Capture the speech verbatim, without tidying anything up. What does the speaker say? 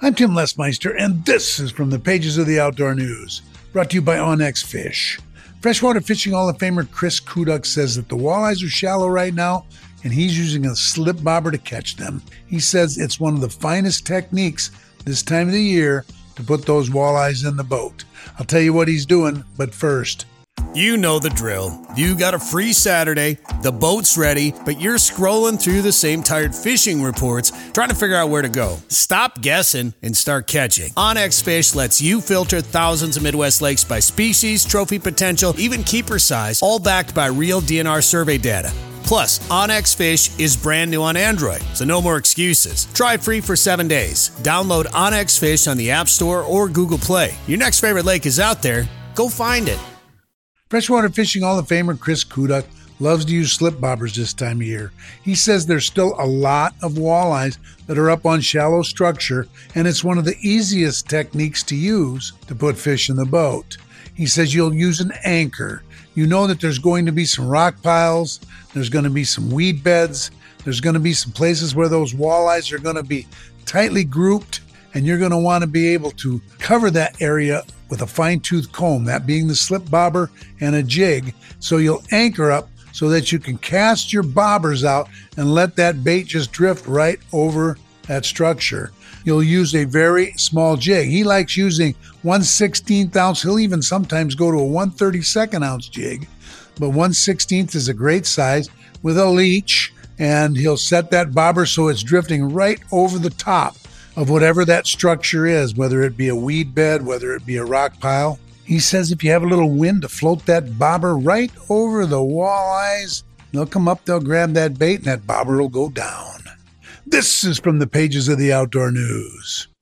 I'm Tim Lesmeister, and this is from the pages of the Outdoor News, brought to you by Onyx Fish. Freshwater Fishing Hall of Famer Chris Kuduk says that the walleyes are shallow right now, and he's using a slip bobber to catch them. He says it's one of the finest techniques this time of the year to put those walleyes in the boat. I'll tell you what he's doing, but first... You know the drill. You got a free Saturday, the boat's ready, but you're scrolling through the same tired fishing reports trying to figure out where to go. Stop guessing and start catching. Onyx Fish lets you filter thousands of Midwest lakes by species, trophy potential, even keeper size, all backed by real D N R survey data. Plus, Onyx Fish is brand new on Android, so no more excuses. Try it free for seven days. Download Onyx Fish on the App Store or Google Play. Your next favorite lake is out there. Go find it. Freshwater Fishing Hall of Famer Chris Kuduk loves to use slip bobbers this time of year. He says there's still a lot of walleyes that are up on shallow structure, and it's one of the easiest techniques to use to put fish in the boat. He says you'll use an anchor. You know that there's going to be some rock piles, there's going to be some weed beds, there's going to be some places where those walleyes are going to be tightly grouped, and you're going to want to be able to cover that area with a fine-tooth comb, that being the slip bobber and a jig, so you'll anchor up so that you can cast your bobbers out and let that bait just drift right over that structure. You'll use a very small jig. He likes using one sixteenth ounce. He'll even sometimes go to a one thirty-second ounce jig, but one sixteenth is a great size with a leech, and he'll set that bobber so it's drifting right over the top of whatever that structure is, whether it be a weed bed, whether it be a rock pile. He says if you have a little wind to float that bobber right over the walleyes, they'll come up, they'll grab that bait, and that bobber will go down. This is from the pages of the Outdoor News.